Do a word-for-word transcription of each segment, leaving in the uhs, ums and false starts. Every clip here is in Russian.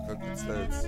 Как это ставится?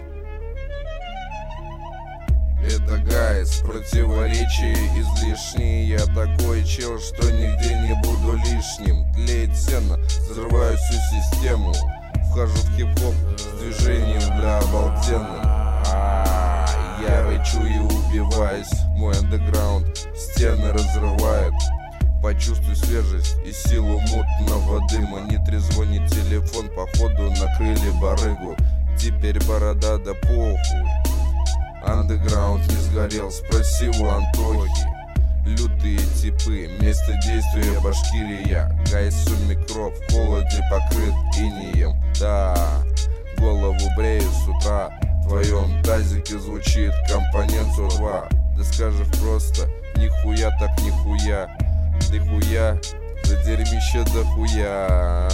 Это гайс, противоречия излишние. Я такой чел, что нигде не буду лишним. Тлеет сено, взрываю всю систему. Вхожу в хип-хоп с движением бля обалденным. А, я рычу и убиваюсь. Мой андеграунд стены разрывает. Почувствуй свежесть и силу мутного дыма. Не трезвонит телефон, походу накрыли барыгу. Теперь борода да похуй. Андеграунд не сгорел, спроси у Антохи. Лютые типы, место действия Башкирия. Гайс микро в холоде покрыт инеем. Да, голову брею с утра. В твоем тазике звучит компонент сто два. Ты скажешь просто нихуя так нихуя. Ты хуя, за дерьмище да хуя.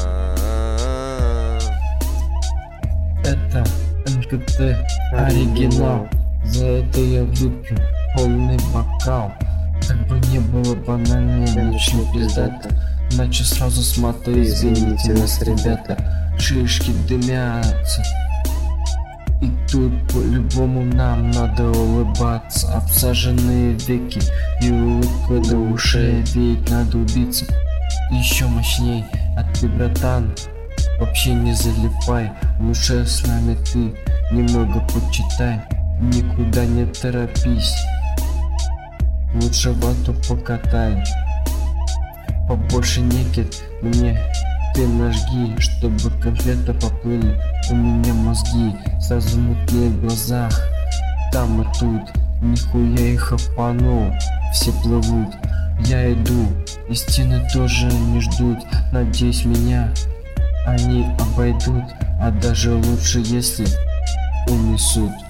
Это эн ка тэ оригинал. За это я выпью полный бокал. Как бы не было банально, начну пиздато. Иначе сразу смотри, извините нас, ребята. Шишки дымятся. И тут по-любому нам надо улыбаться. Обсаженные веки и улыбка до ушей. Ведь надо убиться еще мощней. А ты, братан, вообще не залипай. Лучше с нами ты немного почитай. Никуда не торопись. Лучше вату покатай. Побольше некит мне ты нажги, чтобы конфеты поплыли. У меня мозги сразу мутнее в глазах. Там и тут, нихуя их хапанул. Все плывут, я иду, и стены тоже не ждут. Надеюсь, меня они обойдут, а даже лучше, если унесут.